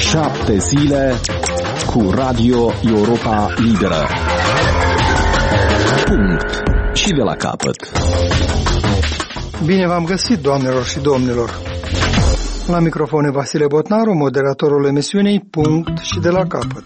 7 zile cu Radio Europa Liberă. Punct. Și de la capăt. Bine v-am găsit, doamnelor și domnilor. La microfon e Vasile Botnaru, moderatorul emisiunii Punct și de la capăt.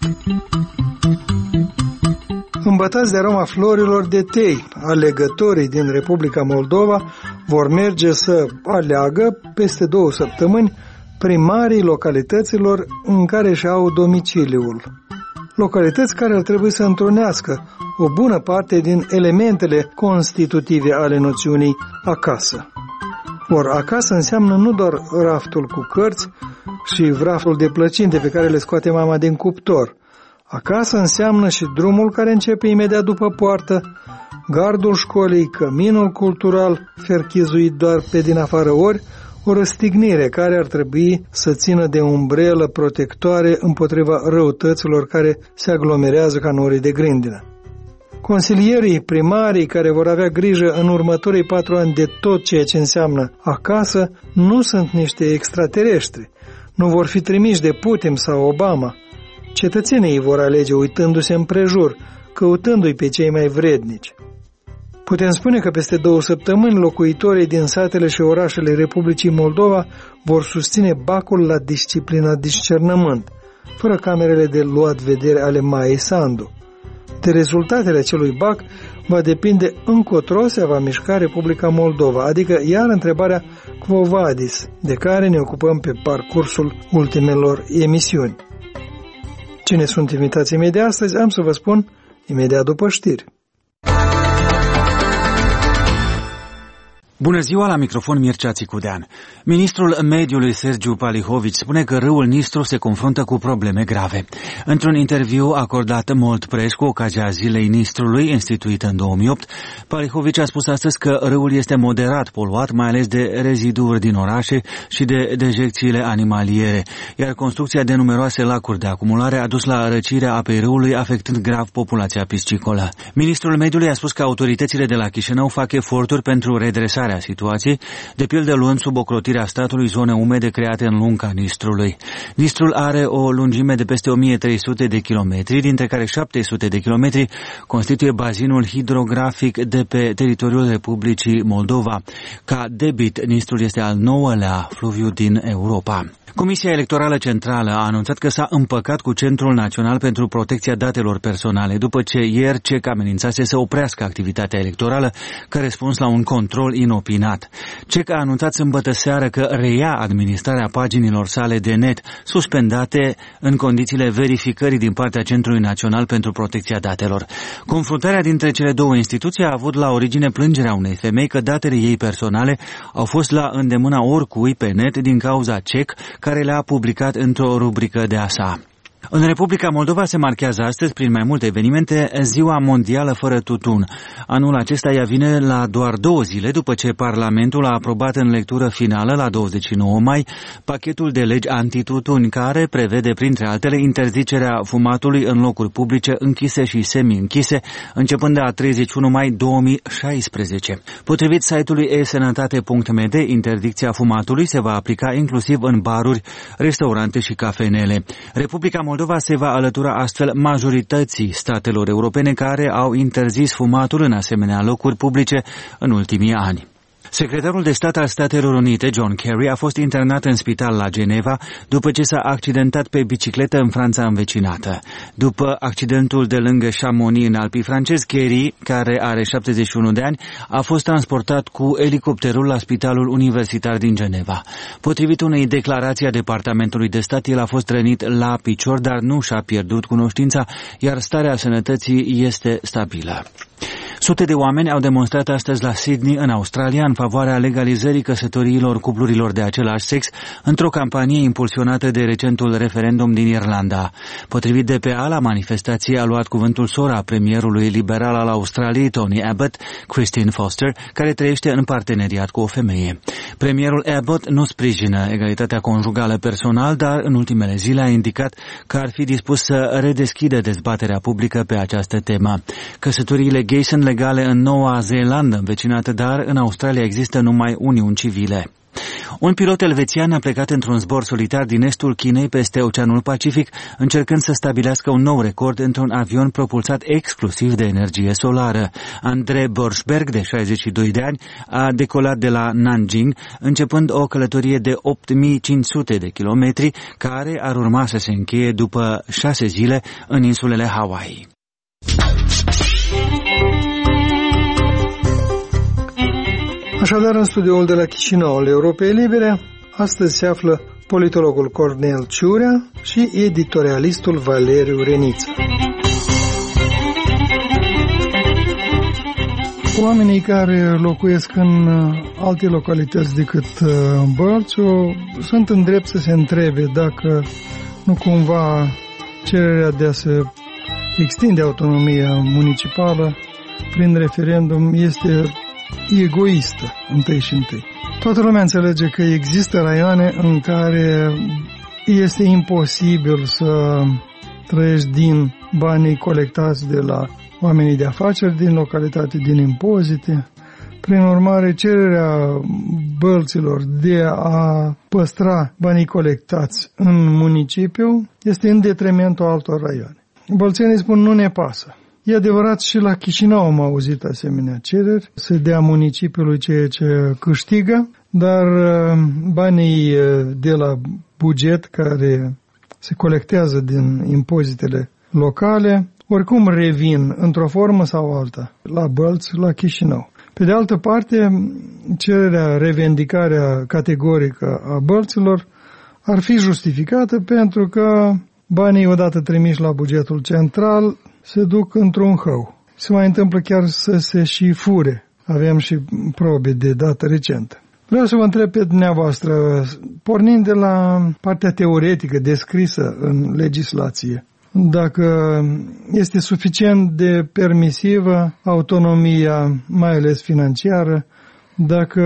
Îmbătați de aroma florilor de tei, alegătorii din Republica Moldova vor merge să aleagă peste 2 săptămâni primarii localităților în care își au domiciliul. Localități care ar trebui să întrunească o bună parte din elementele constitutive ale noțiunii acasă. Or, acasă înseamnă nu doar raftul cu cărți și raftul de plăcinte pe care le scoate mama din cuptor. Acasă înseamnă și drumul care începe imediat după poartă, gardul școlii, căminul cultural, ferchizuit doar pe din afară, ori o răstignire care ar trebui să țină de umbrelă protectoare împotriva răutăților care se aglomerează ca norii de grindină. Consilierii, primarii care vor avea grijă în următorii 4 ani de tot ceea ce înseamnă acasă, nu sunt niște extraterestri, nu vor fi trimiși de Putin sau Obama. Cetățenii îi vor alege uitându-se împrejur, căutându-i pe cei mai vrednici. Putem spune că peste 2 săptămâni locuitorii din satele și orașele Republicii Moldova vor susține bacul la disciplina discernământ, fără camerele de luat vedere ale Maiei Sandu. De rezultatele acelui bac va depinde încotro se va mișca Republica Moldova, adică iar întrebarea Quo vadis, de care ne ocupăm pe parcursul ultimelor emisiuni. Cine sunt invitații mei de astăzi, am să vă spun imediat după știri. Bună ziua, la microfon Mircea Țicudean. Ministrul Mediului Sergiu Palihovici spune că râul Nistru se confruntă cu probleme grave. Într-un interviu acordat Mold Press cu ocazia Zilei Nistrului, instituită în 2008, Palihovici a spus astăzi că râul este moderat poluat, mai ales de reziduuri din orașe și de dejecțiile animaliere, iar construcția de numeroase lacuri de acumulare a dus la răcirea apei râului, afectând grav populația piscicolă. Ministrul Mediului a spus că autoritățile de la Chișinău fac eforturi pentru redresarea situației, de pildă luând sub ocrotirea statului zone umede create în lunga Nistrului. Nistrul are o lungime de peste 1300 de kilometri, dintre care 700 de kilometri constituie bazinul hidrografic de pe teritoriul Republicii Moldova. Ca debit, Nistrul este al 9-lea fluviu din Europa. Comisia Electorală Centrală a anunțat că s-a împăcat cu Centrul Național pentru Protecția Datelor Personale, după ce ieri CEC amenințase să oprească activitatea electorală ca răspuns la un control inopinat. CEC a anunțat sâmbătă seară că reia administrarea paginilor sale de net, suspendate în condițiile verificării din partea Centrului Național pentru Protecția Datelor. Confruntarea dintre cele două instituții a avut la origine plângerea unei femei că datele ei personale au fost la îndemâna oricui pe net din cauza CEC, care le-a publicat într-o rubrică de-a sa. În Republica Moldova se marchează astăzi, prin mai multe evenimente, Ziua Mondială fără tutun. Anul acesta ea vine la doar 2 zile după ce Parlamentul a aprobat în lectură finală, la 29 mai, pachetul de legi antitutun, care prevede, printre altele, interzicerea fumatului în locuri publice închise și semi-închise, începând de la 31 mai 2016. Potrivit site-ului e-sănătate.md, interdicția fumatului se va aplica inclusiv în baruri, restaurante și cafenele. Republica Moldova se va alătura astfel majorității statelor europene care au interzis fumatul în asemenea locuri publice în ultimii ani. Secretarul de stat al Statelor Unite, John Kerry, a fost internat în spital la Geneva după ce s-a accidentat pe bicicletă în Franța învecinată. După accidentul de lângă Chamonix în Alpii francezi, Kerry, care are 71 de ani, a fost transportat cu elicopterul la Spitalul Universitar din Geneva. Potrivit unei declarații a Departamentului de Stat, el a fost rănit la picior, dar nu și-a pierdut cunoștința, iar starea sănătății este stabilă. Sute de oameni au demonstrat astăzi la Sydney, în Australia, în favoarea legalizării căsătoriilor cuplurilor de același sex, într-o campanie impulsionată de recentul referendum din Irlanda. Potrivit DPA, la manifestație a luat cuvântul sora premierului liberal al Australiei, Tony Abbott, Christine Foster, care trăiește în parteneriat cu o femeie. Premierul Abbott nu sprijină egalitatea conjugală personal, dar în ultimele zile a indicat că ar fi dispus să redeschidă dezbaterea publică pe această temă. Căsătoriile gay sunt legale în Noua Zeelandă învecinată, dar în Australia există numai uniuni civile. Un pilot elvețian a plecat într-un zbor solitar din estul Chinei peste Oceanul Pacific, încercând să stabilească un nou record într-un avion propulsat exclusiv de energie solară. Andrei Borschberg, de 62 de ani, a decolat de la Nanjing, începând o călătorie de 8500 de kilometri, care ar urma să se încheie după 6 zile în insulele Hawaii. Așadar, în studioul de la Chișinău al Europei Libere, astăzi se află politologul Cornel Ciurea și editorialistul Valeriu Reniță. Oamenii care locuiesc în alte localități decât Bălțiu sunt în drept să se întrebe dacă nu cumva cererea de a se extinde autonomia municipală prin referendum este egoistă, întâi și întâi. Toată lumea înțelege că există raioane în care este imposibil să trăiești din banii colectați de la oamenii de afaceri din localitate, din impozite. Prin urmare, cererea bălților de a păstra banii colectați în municipiu este în detrimentul altor raioane. Bălțenii spun, nu ne pasă. E adevărat, și la Chișinău am auzit asemenea cereri, să dea municipiului ceea ce câștigă, dar banii de la buget care se colectează din impozitele locale, oricum revin într-o formă sau alta la Bălți, la Chișinău. Pe de altă parte, cererea, revendicarea categorică a bălților ar fi justificată pentru că banii odată trimiși la bugetul central se duc într-un hău. Se mai întâmplă chiar să se și fure. Avem și probe de dată recentă. Vreau să vă întreb pe dumneavoastră, pornind de la partea teoretică descrisă în legislație, dacă este suficient de permisivă autonomia, mai ales financiară, dacă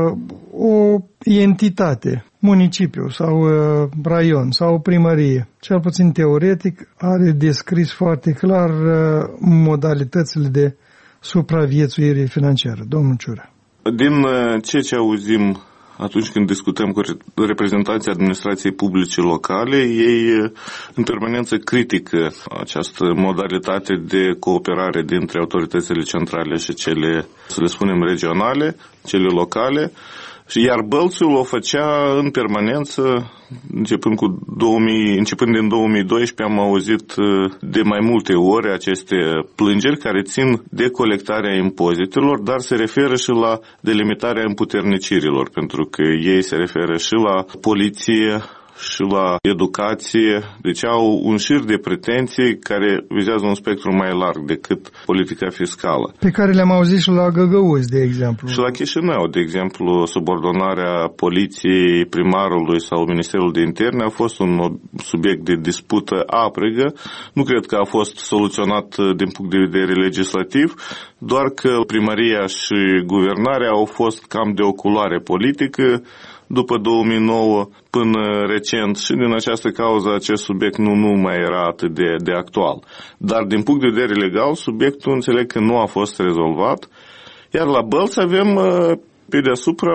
o entitate, municipiu sau raion sau primărie, cel puțin teoretic, are descris foarte clar modalitățile de supraviețuire financiară. Domnul Ciurea. Din ce auzim atunci când discutăm cu reprezentanții administrației publice locale, ei în permanență critică această modalitate de cooperare dintre autoritățile centrale și cele, să le spunem, regionale, cele locale, iar Bălțiul o făcea în permanență. Începând din 2012 am auzit de mai multe ori aceste plângeri care țin de colectarea impozitelor, dar se referă și la delimitarea împuternicirilor, pentru că ei se referă și la poliție și la educație, deci au un șir de pretenții care vizează un spectru mai larg decât politica fiscală. Pe care le-am auzit și la Găgăuzi, de exemplu. Și la Chișinău, de exemplu, subordonarea poliției, primarului sau Ministerul de Interne a fost un subiect de dispută aprigă. Nu cred că a fost soluționat din punct de vedere legislativ, doar că primăria și guvernarea au fost cam de o culoare politică după 2009 până recent și din această cauză acest subiect nu mai era atât de actual. Dar din punct de vedere legal, subiectul înțeleg că nu a fost rezolvat, iar la Bălți avem pe deasupra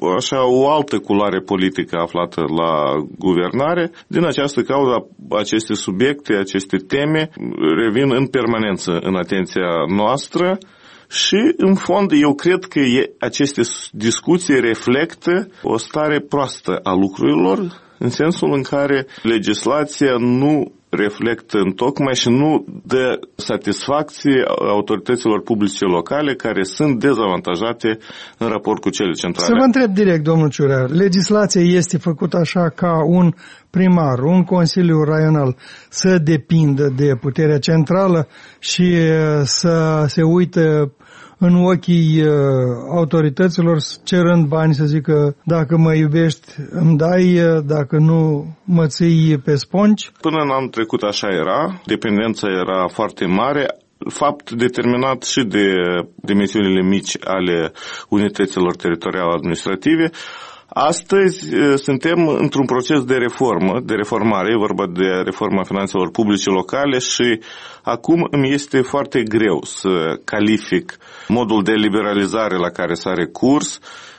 o altă culoare politică aflată la guvernare. Din această cauză aceste subiecte, aceste teme revin în permanență în atenția noastră. Și, în fond, eu cred că aceste discuții reflectă o stare proastă a lucrurilor, în sensul în care legislația nu reflectă întocmai și nu dă satisfacție autorităților publice locale care sunt dezavantajate în raport cu cele centrale. Să vă întreb direct, domnul Ciurea, legislația este făcută așa ca un primar, un consiliu raional să depindă de puterea centrală și să se uită în ochii autorităților cerând bani, să zică, dacă mă iubești îmi dai, dacă nu mă ții pe sponci? Până în anul trecut așa era, dependența era foarte mare, fapt determinat și de dimensiunile mici ale unităților teritoriale administrative. Astăzi suntem într-un proces de reformare, e vorba de reforma finanțelor publice locale și acum îmi este foarte greu să calific modul de liberalizare la care s-a recurs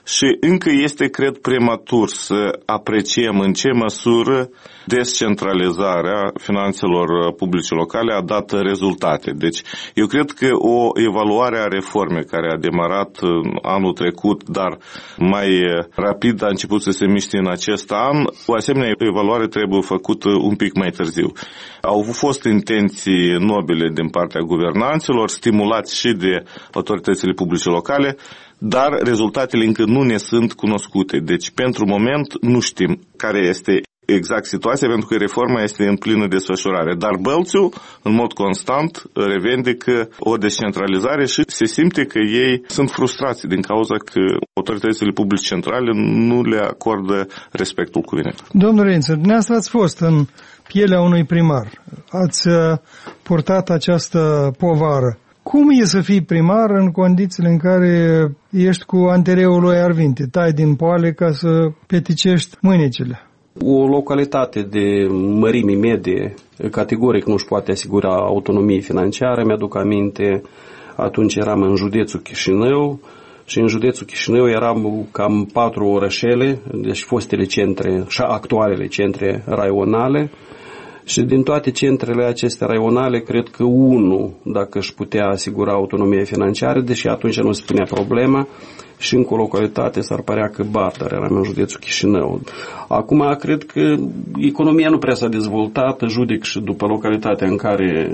și încă este, cred, prematur să apreciem în ce măsură descentralizarea finanțelor publice locale a dat rezultate. Deci, eu cred că o evaluare a reformei care a demarat anul trecut, dar mai rapid a început să se miște în acest an, o asemenea evaluare trebuie făcută un pic mai târziu. Au fost intenții nobile din partea guvernanților, stimulați și de autoritățile publice locale, dar rezultatele încă nu ne sunt cunoscute. Deci, pentru moment, nu știm care este exact situația, pentru că reforma este în plină desfășurare. Dar Bălțiu, în mod constant, revendică o descentralizare și se simte că ei sunt frustrați din cauza că autoritățile publice centrale nu le acordă respectul cuvenit. Domnul Rență, dumneavoastră ați fost în pielea unui primar. Ați purtat această povară. Cum e să fii primar în condițiile în care ești cu antereul lui Arvinte? Tai din poale ca să peticești mâinicile. O localitate de mărime medie categoric nu își poate asigura autonomie financiară. Mi-aduc aminte, atunci eram în județul Chișinău și în județul Chișinău eram cam 4 orășele, deci fostele centre și actualele centre raionale. Și din toate centrele acestea raionale, cred că unul, dacă își putea asigura autonomie financiară, deși atunci nu se punea problema, și încă o localitate s-ar părea că Bardar, eram în județul Chișinău. Acum, cred că economia nu prea s-a dezvoltat, judec și după localitatea în care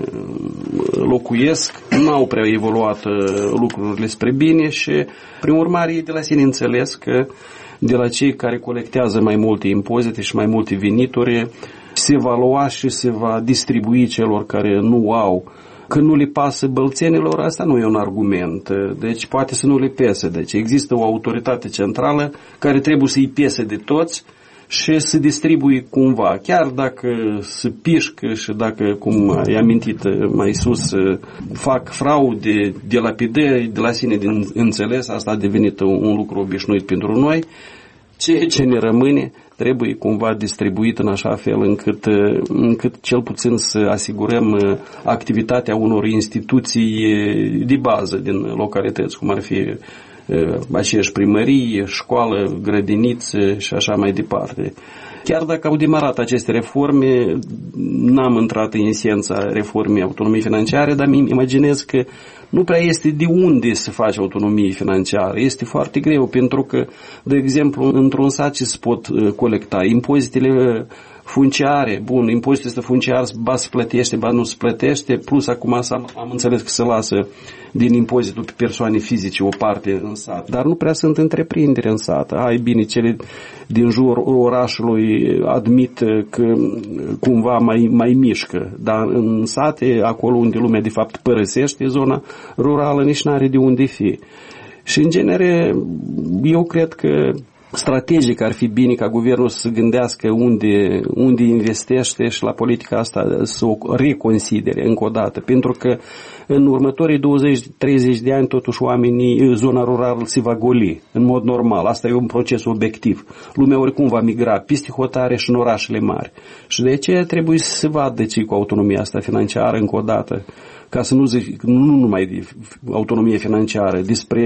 locuiesc, nu au prea evoluat lucrurile spre bine și, prin urmare, e de la sine înțeles că de la cei care colectează mai multe impozite și mai multe venituri, se va lua și se va distribui celor care nu au. Că nu le pasă bălțenilor, asta nu e un argument. Deci poate să nu le pese. Deci există o autoritate centrală care trebuie să-i pese de toți și să distribui cumva. Chiar dacă se pișcă și dacă, cum ai amintit mai sus, fac fraude, dilapidări, de la sine din înțeles, asta a devenit un lucru obișnuit pentru noi. Ceea ce ne rămâne trebuie cumva distribuit în așa fel încât cel puțin să asigurăm activitatea unor instituții de bază din localități, cum ar fi aceeași primărie, școală, grădiniță și așa mai departe. Chiar dacă au demarat aceste reforme, n-am intrat în esența reformei autonomiei financiare, dar îmi imaginez că nu prea este de unde să faci autonomie financiară. Este foarte greu, pentru că, de exemplu, într-un sat ce se pot colecta impozitele funciare, bun, impozitul este funciar, ba se plătește, ba nu se plătește, plus acum am înțeles că se lasă din impozitul pe persoane fizice o parte în sat. Dar nu prea sunt întreprinderi în sat. Ai bine, cele din jur orașului admit că cumva mai mișcă, dar în sate, acolo unde lumea de fapt părăsește zona rurală, nici n-are de unde fi. Și în genere, eu cred că strategic ar fi bine ca guvernul să se gândească unde investește și la politica asta să o reconsidere încă o dată, pentru că în următorii 20-30 de ani totuși oamenii, zona rurală se va goli în mod normal. Asta e un proces obiectiv. Lumea oricum va migra peste hotare și în orașele mari. Și de aceea trebuie să se vadă ce cu autonomia asta financiară încă o dată, ca să nu zic, nu numai de autonomie financiară,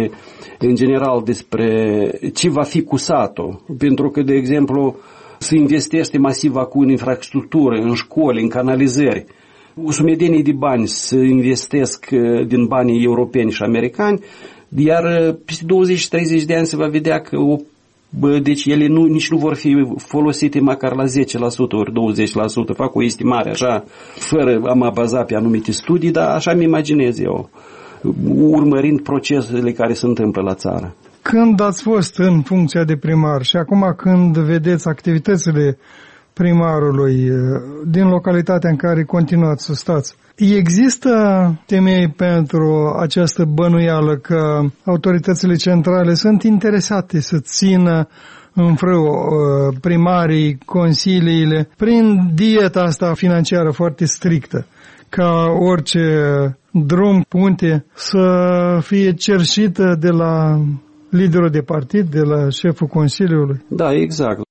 în general despre ce va fi cu satul. Pentru că, de exemplu, se investește masiv acum în infrastructură, în școli, în canalizări. Sumedenie de bani se investesc din banii europeni și americani, iar peste 20-30 de ani se va vedea că deci ele nici nu vor fi folosite măcar la 10% ori 20%. Fac o estimare așa, fără a mă baza pe anumite studii, dar așa mi imaginez eu, urmărind procesele care se întâmplă la țară. Când ați fost în funcția de primar și acum când vedeți activitățile primarului din localitatea în care continuați să stați, există temei pentru această bănuială că autoritățile centrale sunt interesate să țină în frâu primarii, consiliile, prin dieta asta financiară foarte strictă, ca orice drum, punte, să fie cerșită de la liderul de partid, de la șeful Consiliului? Da, exact.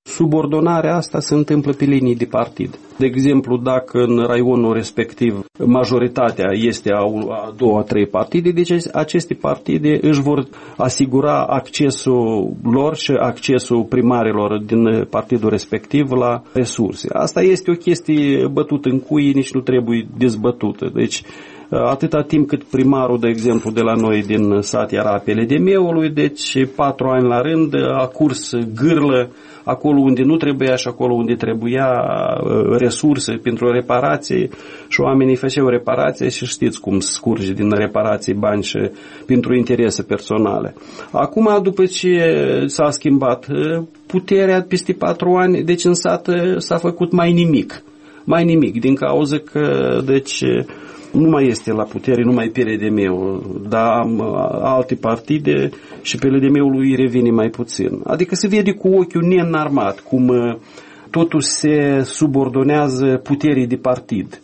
Subordonarea asta se întâmplă pe linii de partid. De exemplu, dacă în raionul respectiv majoritatea este a 2-3 partide, deci aceste partide își vor asigura accesul lor și accesul primarilor din partidul respectiv la resurse. Asta este o chestie bătută în cuie, nici nu trebuie dezbătută. Deci, atâta timp cât primarul, de exemplu, de la noi din sat era pe LDM-ului, deci 4 ani la rând a curs gârlă acolo unde nu trebuia și acolo unde trebuia resurse pentru reparație și oamenii făceau reparație și știți cum scurge din reparații bani și pentru interese personale. Acum, după ce s-a schimbat puterea peste 4 ani, deci în sat s-a făcut mai nimic, din cauza că, deci, nu mai este la putere numai PLDM-ul, dar alte partide și PLDM-ul lui revine mai puțin. Adică se vede cu ochiul neînarmat cum totul se subordonează puterii de partid.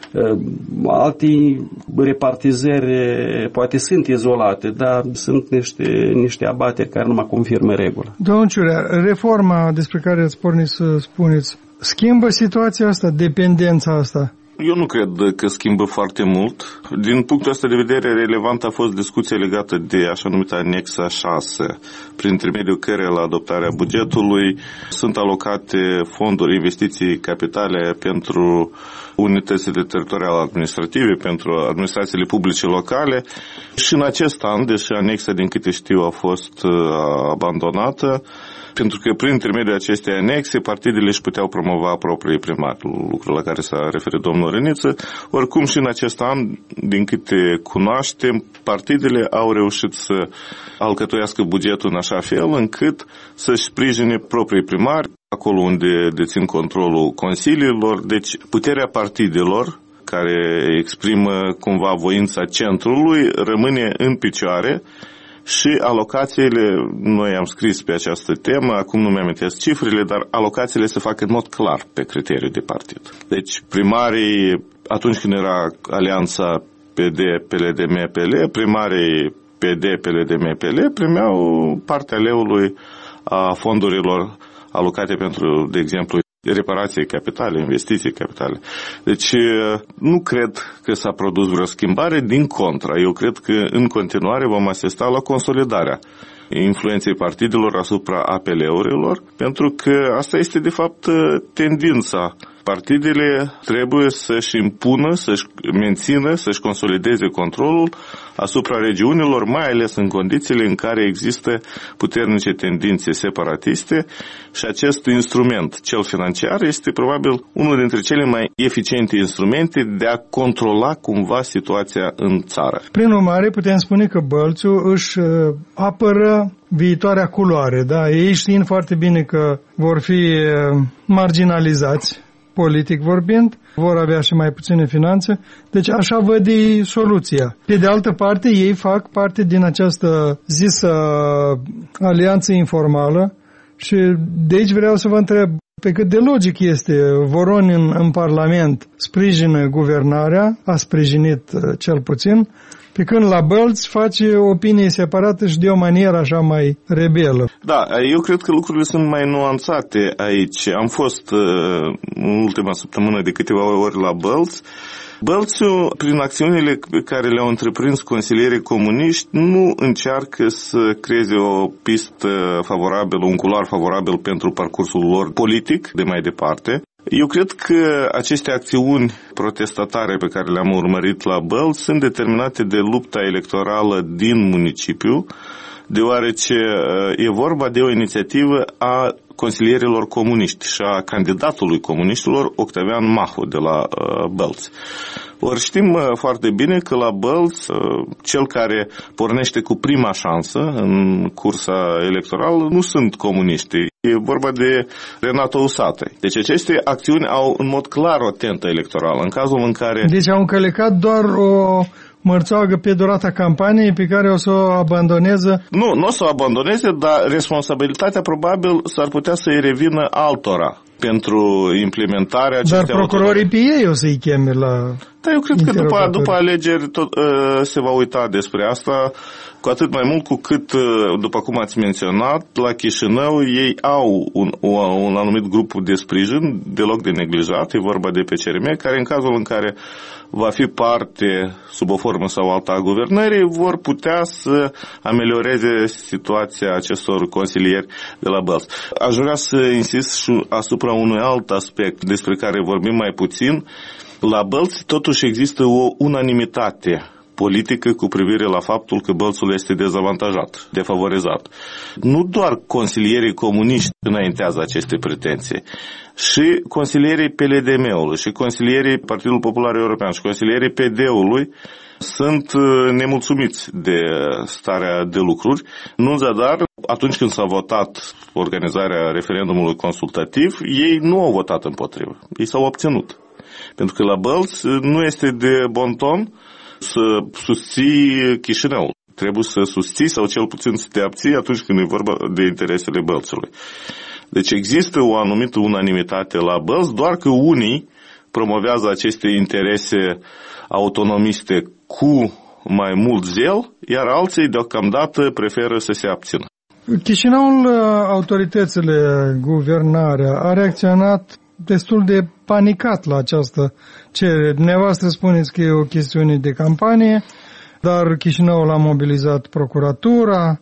Alte repartizări poate sunt izolate, dar sunt niște abateri care nu mai confirmă regula. Domnul Ciurea, reforma despre care ați pornit să spuneți, schimbă situația asta, dependența asta? Eu nu cred că schimbă foarte mult. Din punctul ăsta de vedere, relevant a fost discuția legată de așa numită anexa 6, prin intermediul căreia la adoptarea bugetului sunt alocate fonduri, investiții capitale pentru unitățile teritoriale administrative, pentru administrațiile publice locale și în acest an, deși anexa, din câte știu, a fost abandonată, pentru că prin intermediul acestei anexe partidele își puteau promova proprii primari, lucru la care s-a referit domnul Răniță. Oricum și în acest an, din câte cunoaștem, partidele au reușit să alcătuiască bugetul în așa fel încât să-și sprijine proprii primari acolo unde dețin controlul consiliilor. Deci puterea partidelor, care exprimă cumva voința centrului, rămâne în picioare. Și alocațiile, noi am scris pe această temă, acum nu mi-amintesc cifrele, dar alocațiile se fac în mod clar pe criteriu de partid. Deci primarii, atunci când era alianța PD, PLD, MPL, primarii PD, PLD, MPL primeau partea leului a fondurilor alocate pentru, de exemplu, reparații capitale, investiții capitale. Deci nu cred că s-a produs vreo schimbare, din contra. Eu cred că în continuare vom asista la consolidarea influenței partidelor asupra APL-urilor, pentru că asta este de fapt tendința. Partidele trebuie să-și impună, să-și mențină, să-și consolideze controlul asupra regiunilor, mai ales în condițiile în care există puternice tendințe separatiste și acest instrument, cel financiar, este probabil unul dintre cele mai eficiente instrumente de a controla cumva situația în țară. Prin urmare, putem spune că Bălțul își apără viitoarea culoare, da? Ei știind foarte bine că vor fi marginalizați, politic vorbind, vor avea și mai puține finanțe, deci așa văd ei soluția. Pe de altă parte, ei fac parte din această zisă alianță informală și de aici vreau să vă întreb pe cât de logic este. Voroni în Parlament sprijină guvernarea, a sprijinit cel puțin, pe când la Bălți face opinie separată și de o manieră așa mai rebelă. Da, eu cred că lucrurile sunt mai nuanțate aici. Am fost în ultima săptămână de câteva ori la Bălți. Bălțiul, prin acțiunile pe care le-au întreprins consilierii comuniști, nu încearcă să creeze o pistă favorabilă, un culoar favorabil pentru parcursul lor politic de mai departe. Eu cred că aceste acțiuni protestatare pe care le-am urmărit la Bălți sunt determinate de lupta electorală din municipiu, deoarece e vorba de o inițiativă a consilierilor comuniști și a candidatului comuniștilor Octavian Mahu de la Bălți. Ori știm foarte bine că la Bălți, cel care pornește cu prima șansă în cursa electorală nu sunt comuniști. E vorba de Renato Usatăi. Deci aceste acțiuni au în mod clar o tentă electorală. În cazul în care... Deci au încălecat doar o mărțoagă pe durata campaniei pe care o să o abandoneze? Nu o să o abandoneze, dar responsabilitatea probabil s-ar putea să-i revină altora. pentru implementarea acestei Dar procurorii pe ei o să-i cheme la... Da, eu cred că după alegeri se va uita despre asta, cu atât mai mult cu cât, după cum ați menționat, la Chișinău ei au un anumit grup de sprijin, deloc de neglijat, e vorba de PCRM, care în cazul în care va fi parte, sub o formă sau alta a guvernării, vor putea să amelioreze situația acestor consilieri de la Bălți. Aș vrea să insist și asupra unui alt aspect despre care vorbim mai puțin. La Bălți totuși există o unanimitate politică cu privire la faptul că Bălțul este dezavantajat, defavorizat. Nu doar consilierii comuniști înaintează aceste pretenții, și consilierii PLDM-ului, și consilierii Partidului Popular European, și consilierii PD-ului sunt nemulțumiți de starea de lucruri. Nu în zadar, atunci când s-a votat organizarea referendumului consultativ, ei nu au votat împotrivă, ei s-au obținut. Pentru că la Bălți nu este de bon ton să susții Chișinăul. Trebuie să susții sau cel puțin să te abții atunci când e vorba de interesele Bălțului. Deci există o anumită unanimitate la Bălți, doar că unii promovează aceste interese autonomiste cu mai mult zel, iar alții deocamdată preferă să se abțină. Chișinăul, autoritățile, guvernarea, a reacționat destul de panicat la această cerere. Dumneavoastră spuneți că e o chestiune de campanie, dar Chișinăul a mobilizat procuratura,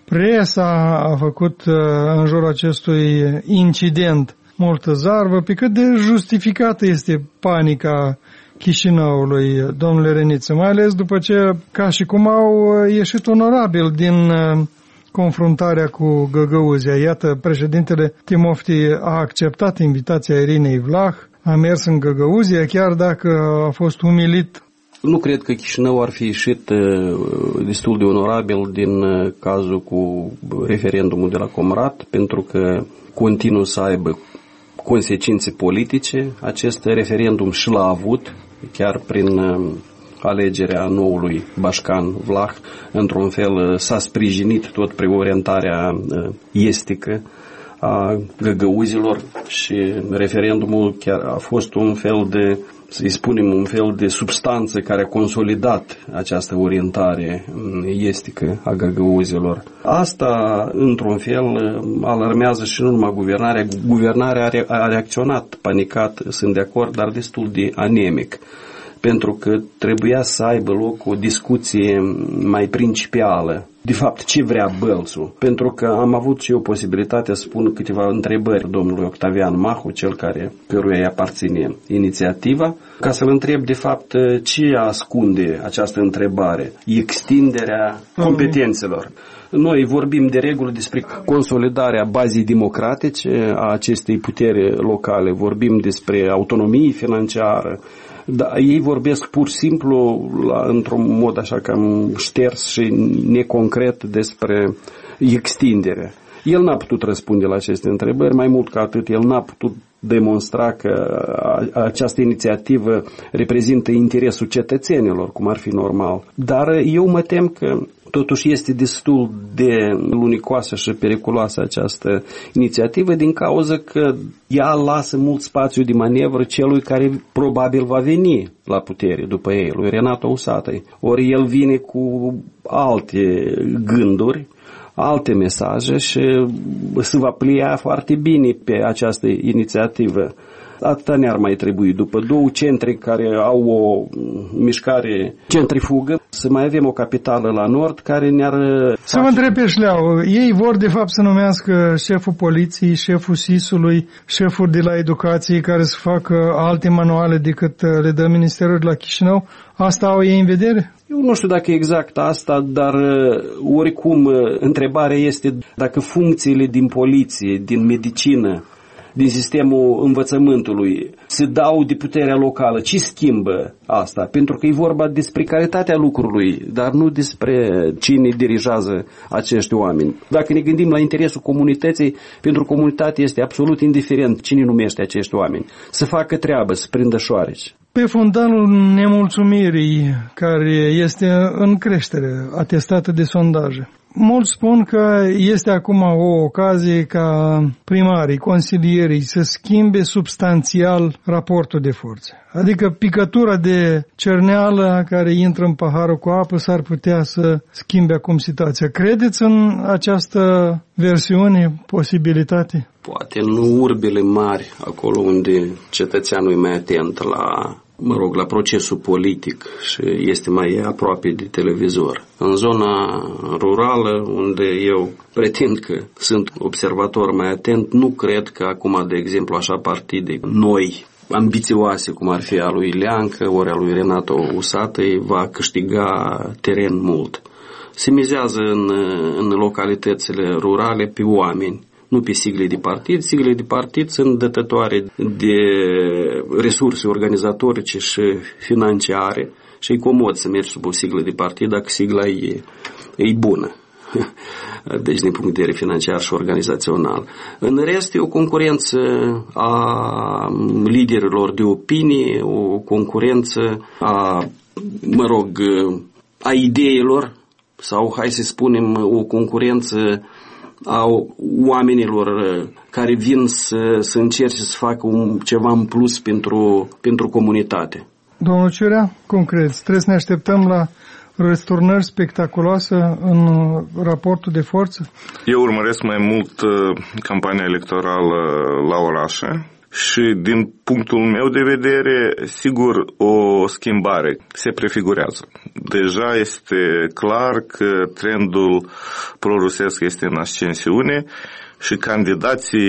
presa a făcut în jurul acestui incident multă zarvă. Pe cât de justificată este panica Chișinăului, domnule Reniță, mai ales după ce, ca și cum au ieșit onorabil din confruntarea cu Găgăuzia. Iată, președintele Timofti a acceptat invitația Irinei Vlah, a mers în Găgăuzia, chiar dacă a fost umilit. Nu cred că Chișinău ar fi ieșit destul de onorabil din cazul cu referendumul de la Comrat, pentru că continuă să aibă consecințe politice. Acest referendum și l-a avut, chiar prin alegerea noului Bașcan Vlah, într-un fel s-a sprijinit tot preorientarea estică a găgăuzilor și referendumul chiar a fost un fel de, să-i spunem, un fel de substanță care a consolidat această orientare estică a găgăuzilor. Asta, într-un fel, alarmează și nu numai guvernarea. Guvernarea a reacționat panicat, sunt de acord, dar destul de anemic, pentru că trebuia să aibă loc o discuție mai principială. De fapt, ce vrea Bălțul? Pentru că am avut și eu posibilitatea să pun câteva întrebări domnului Octavian Mahu, cel căruia îi aparține inițiativa, ca să-l întreb, de fapt, ce ascunde această întrebare? Extinderea competențelor. Noi vorbim de regulă despre consolidarea bazei democratice a acestei puteri locale, vorbim despre autonomie financiară. Da, ei vorbesc pur și simplu într-un mod așa cam șters și neconcret despre extindere. El n-a putut răspunde la aceste întrebări, mai mult ca atât, el n-a putut demonstra că această inițiativă reprezintă interesul cetățenilor, cum ar fi normal. Dar eu mă tem că totuși este destul de lunicoasă și periculoasă această inițiativă din cauza că ea lasă mult spațiu de manevră celui care probabil va veni la putere după ei, lui Renato Usatăi. Ori el vine cu alte gânduri, alte mesaje și se va plia foarte bine pe această inițiativă. Atâta ne-ar mai trebui. După două centre care au o mișcare centrifugă, să mai avem o capitală la nord care ne-ar... Să vă întreb pe șleau, ei vor de fapt să numească șeful poliției, șeful SIS-ului, șeful de la educație care să facă alte manuale decât le dă Ministerul de la Chișinău. Asta au ei în vedere? Eu nu știu dacă e exact asta, dar oricum întrebarea este dacă funcțiile din poliție, din medicină, din sistemul învățământului se dau de puterea locală. Ce schimbă asta? Pentru că e vorba despre calitatea lucrului, dar nu despre cine dirigează acești oameni. Dacă ne gândim la interesul comunității, pentru comunitate este absolut indiferent cine numește acești oameni. Să facă treabă, să prindă șoareci. Pe fundalul nemulțumirii care este în creștere, atestată de sondaje, mulți spun că este acum o ocazie ca primarii, consilierii să schimbe substanțial raportul de forțe. Adică picătura de cerneală care intră în paharul cu apă s-ar putea să schimbe acum situația. Credeți în această versiune, posibilitate? Poate în urbile mari, acolo unde cetățeanul e mai atent la procesul politic și este mai aproape de televizor. În zona rurală, unde eu pretind că sunt observator mai atent, nu cred că acum, de exemplu, așa partide noi, ambițioase, cum ar fi a lui Leancă ori a lui Renato Usatăi, va câștiga teren mult. Se mizează în localitățile rurale pe oameni, nu pe sigle de partid. Sigle de partid sunt dătătoare de resurse organizatorice și financiare și e comod să mergi sub o siglă de partid dacă sigla e bună. Deci din punct de vedere financiar și organizațional. În rest e o concurență a liderilor de opinie, o concurență a ideilor sau, hai să spunem, o concurență a oamenilor care vin să încerce să facă ceva în plus pentru comunitate. Domnul Ciurea, concret, trebuie să ne așteptăm la răsturnări spectaculoase în raportul de forță? Eu urmăresc mai mult campania electorală la orașe și din punctul meu de vedere, sigur, o schimbare se prefigurează. Deja este clar că trendul prorusesc este în ascensiune și candidații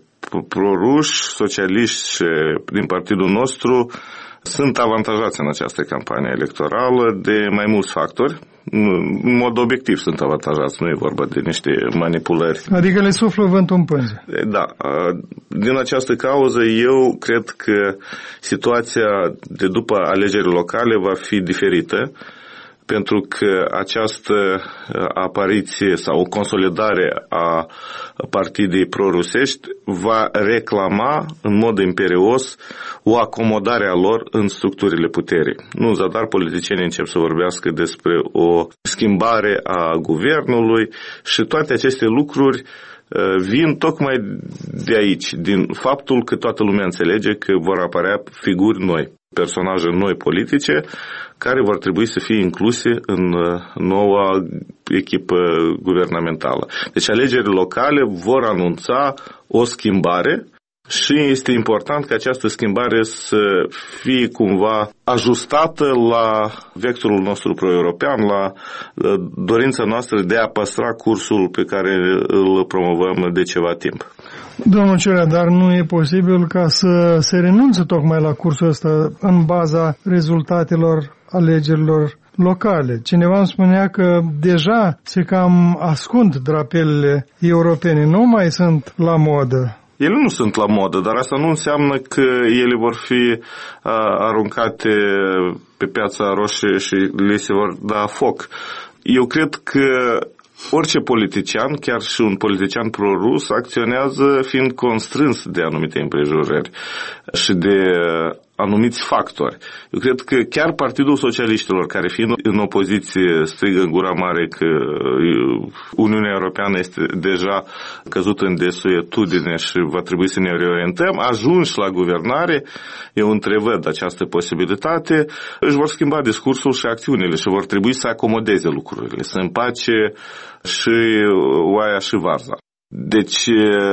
proruși, socialiști din partidul nostru sunt avantajați în această campanie electorală de mai mulți factori. În mod obiectiv sunt avantajați, nu e vorba de niște manipulări. Adică le suflă vântul în pânze. Da. Din această cauză eu cred că situația de după alegeri locale va fi diferită, pentru că această apariție sau consolidare a partidei prorusești va reclama în mod imperios o acomodare a lor în structurile puterii. Nu în zadar politicienii încep să vorbească despre o schimbare a guvernului și toate aceste lucruri vin tocmai de aici, din faptul că toată lumea înțelege că vor apărea figuri noi, personaje noi politice, care vor trebui să fie incluse în noua echipă guvernamentală. Deci alegerile locale vor anunța o schimbare și este important ca această schimbare să fie cumva ajustată la vectorul nostru pro-european, la dorința noastră de a păstra cursul pe care îl promovăm de ceva timp. Domnul Ciurea, dar nu e posibil ca să se renunțe tocmai la cursul ăsta în baza rezultatelor alegerilor locale. Cineva îmi spunea că deja se cam ascund drapelele europene, nu mai sunt la modă. Ele nu sunt la modă, dar asta nu înseamnă că ele vor fi aruncate pe Piața Roșie și le se vor da foc. Eu cred că orice politician, chiar și un politician pro-rus, acționează fiind constrâns de anumite împrejurări și de anumiți factori. Eu cred că chiar Partidul Socialiștilor, care fiind în opoziție strigă în gura mare că Uniunea Europeană este deja căzută în desuetudine și va trebui să ne reorientăm, ajunși la guvernare, eu întrevăd această posibilitate, își vor schimba discursul și acțiunile și vor trebui să acomodeze lucrurile, să împace și oaia și varza. Deci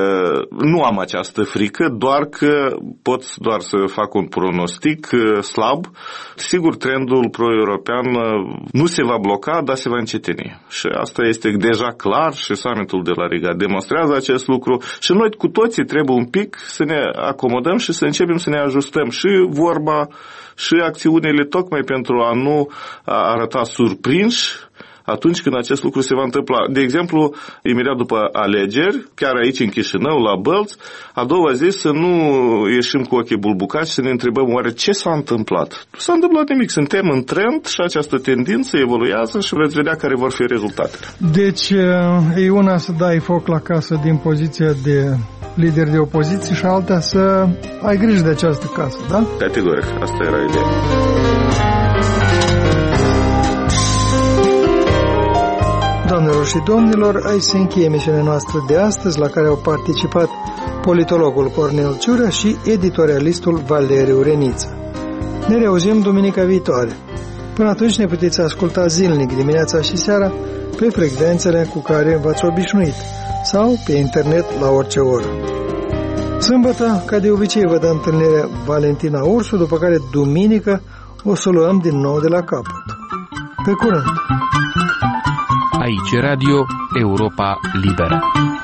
nu am această frică, doar că pot doar să fac un pronostic slab. Sigur, trendul pro-european nu se va bloca, dar se va încetini. Și asta este deja clar și summitul de la Riga demonstrează acest lucru și noi cu toții trebuie un pic să ne acomodăm și să începem să ne ajustăm și vorba și acțiunile tocmai pentru a nu arăta surprinși atunci când acest lucru se va întâmpla. De exemplu, imediat după alegeri, chiar aici în Chișinău, la Bălți, a doua zi să nu ieșim cu ochii bulbucați și să ne întrebăm oare ce s-a întâmplat. Nu s-a întâmplat nimic. Suntem în trend și această tendință evoluează și veți vedea care vor fi rezultatele. Deci e una să dai foc la casă din poziția de lider de opoziție și alta să ai grijă de această casă, da? Categoric. Asta era ideea. Doamnelor Doamnelor și domnilor, aici se încheie emisiunea noastră de astăzi, la care au participat politologul Cornel Ciură și editorialistul Valeriu Reniță. Ne reauzim duminica viitoare. Până atunci ne puteți asculta zilnic, dimineața și seara, pe frecvențele cu care v-ați obișnuit sau pe internet la orice oră. Sâmbătă, ca de obicei, vă dă întâlnire Valentina Ursu, după care duminică o să luăm din nou de la capăt. Pe curând! Aici Radio Europa Liberă.